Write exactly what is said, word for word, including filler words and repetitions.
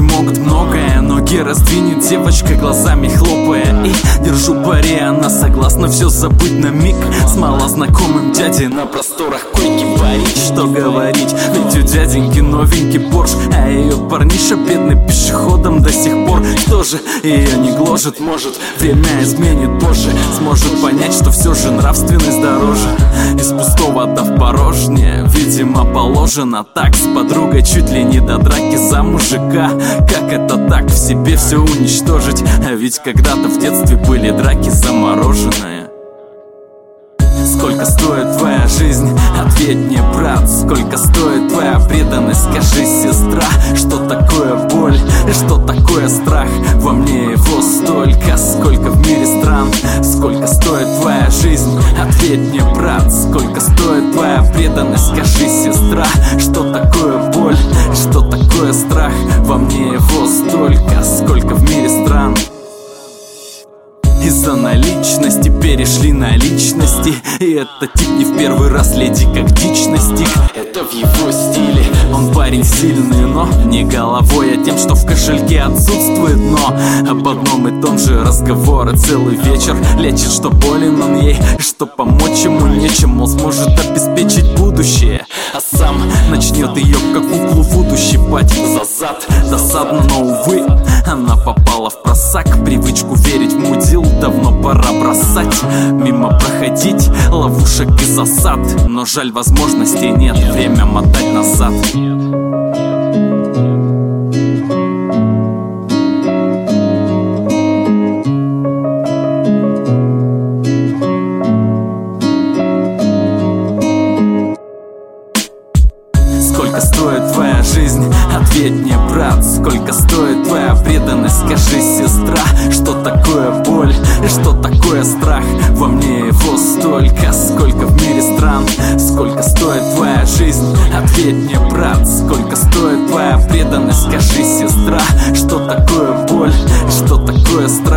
могут многое, ноги раздвинет девочка, глазами хлопая. И держу пари, она согласна все забыть на миг. С малознакомым дядей на просторах койки варить. Что говорить, ведь у дяденьки новенький Порш, а ее парниша бедный пешеходом до сих пор. Что же ее не гложет, может время изменит позже. Сможет понять, что все же нравственность дороже. Из пустого да в порожнее, видимо положено так. С подругой чуть ли не до драки за мужика. Как это так, в себе все уничтожить? А ведь когда-то в детстве были драки замороженные. Сколько стоит твоя жизнь? Ответь мне, брат. Сколько стоит твоя преданность? Скажи, сестра, что такое боль? Что такое страх? Во мне его столько. Сколько в мире стран? Сколько стоит твоя жизнь? Ответь мне, брат. Сколько стоит твоя преданность? Скажи, сестра, что такое боль? Что такое страх? Во мне его столько. Сколько в мире стран? Из-за наличности перешли на личности. И этот тип не в первый раз леди как дичь настиг. Это в его стиле. Он парень сильный, но не головой, а тем, что в кошельке отсутствует. Но об одном и том же разговоры целый вечер. Лечит, что болен он ей, что помочь ему нечем. Он сможет обеспечить будущее, а сам начнет ее как куклу Вуду щипать за зад. Досадно, но увы, она попала в просак. Привычку верить в мудил давно пора бросать. Мимо проходить, ловушек и засад. Но жаль, возможностей нет, время мотать назад. Сколько стоит твоя жизнь? Ответь мне, брат. Сколько стоит твоя преданность? Скажи, сестра, что такое боль? Что такое страх? Во мне его столько. Сколько в мире стран? Сколько стоит твоя жизнь? Ответь мне, брат. Сколько стоит твоя преданность? Скажи, сестра, что такое боль? Что такое страх?